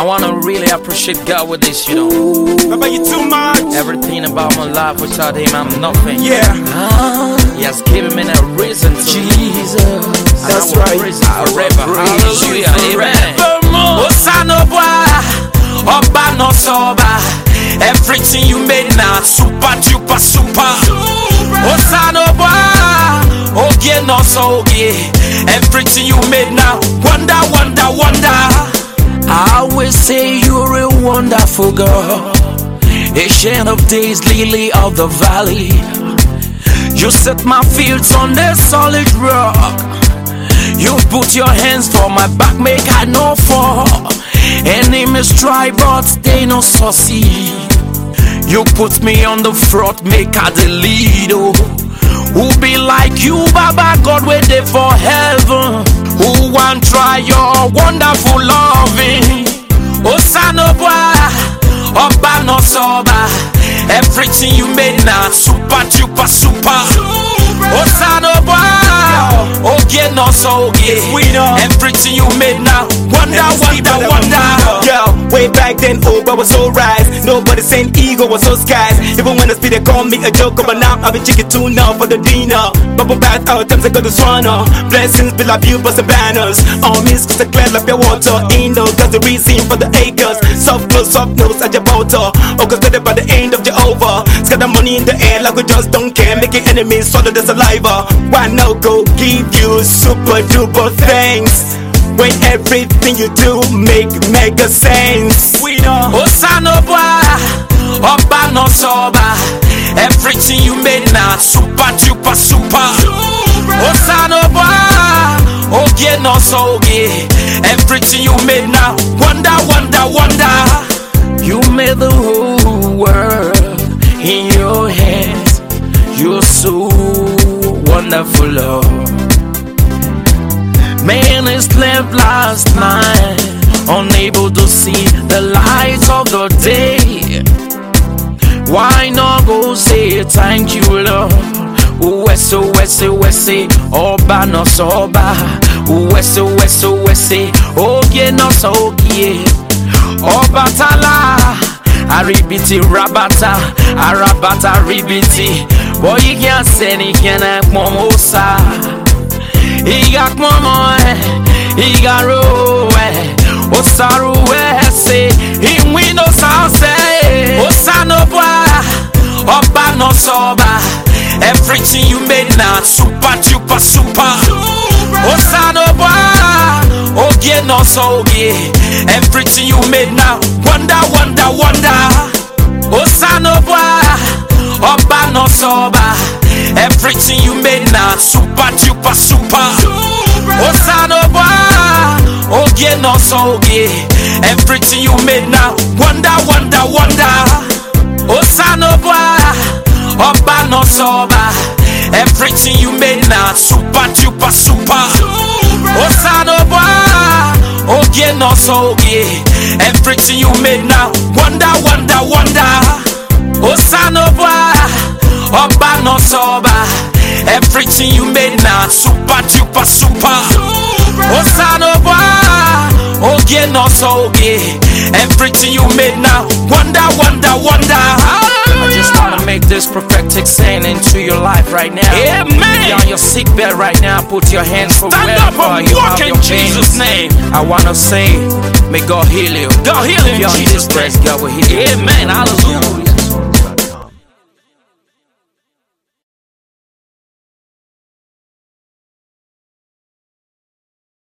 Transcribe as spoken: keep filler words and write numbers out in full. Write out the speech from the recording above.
I wanna really appreciate God with this, you know. Baba, you too much. Everything about my life without Him, I'm nothing. Yeah. He has given me a reason to Jesus. And That's I will right. praise Him forever. Hallelujah. Amen. Oba no soba. Everything you made now, super duper super. Osanoba, ogie no so ogie. Everything you made now, wonder, wonder, wonder. I always say you're a wonderful girl, ancient of days, lily of the valley. You set my fields on a solid rock. You put your hands for my back, make I no fall. Enemies try but they no succeed. You put me on the front, make I the lead. Oh, who be like you, Baba God, wait there for heaven? Who want try your wonderful loving? Osanoba, Oba no soba. Everything you made now, super duper super. Osanoba, ogie no so ogie. Everything you made now, wonder, wonder, wonder. Yo, way back then, Oba was so rise. Nobody saying ego was so skies. Even when I speak, they call me a joker, but now I've been chicken tuna for the dinner. Bubble bath out, times I go to Swana. Blessings be like you, but some banners. On me, cause I clear like your water. Ain't no, cause the reason for the acres. Soft close, soft nose at your water. Oh, cause they're by the end of Jehovah. Scatter money in the air like we just don't care. Making enemies swallow the saliva. Why no go give you super duper thanks when everything you do make mega sense? We know Osanoba, Oba no soba. Everything you made now, super duper super. Osanoba, ogie no so ogie. Everything you made now, wonder, wonder, wonder. You made the whole world in your hands. You're so wonderful, Lord. Man is left last night, unable to see the light of the day. Why not go say thank you, Lord? Uwese, uwese, uwese, Oba no soba. Uwese, uwese, uwese, ogie no so ogie. Obatala, aribiti rabata, arabata ribiti. Boy, you can't say any can I momosa. He got momo, he got roe, Osaru, say, in windows, I'll say, Osanoba, Oba no soba. Everything you made now, super duper super. Osanoba, ogie no so ogie. Everything you made now, wonder, wonder, wonder. Osanoba, Oba no soba. Everything you made now, super duper super. Osanoba, ogie no so ogie. Everything you made now, wonder, wonder, wonder. Osanoba, Oba no soba. Everything you made now, super duper super. Osanoba, ogie no so ogie. Everything you made now, wonder, wonder, wonder. Osanoba, Oba no soba. Everything you made now, super duper super. Osanoba, ogie no so ogie. Everything you made now, wonder, wonder, wonder. I just wanna make this prophetic saying into your life right now. Yeah, man. You're on your sick bed right now. Put your hands for Stand up and you walk have in your Jesus' pain. name. I wanna say, may God heal you. God heal you in If you're on Jesus' this place, name. God will heal you. Amen. Hallelujah.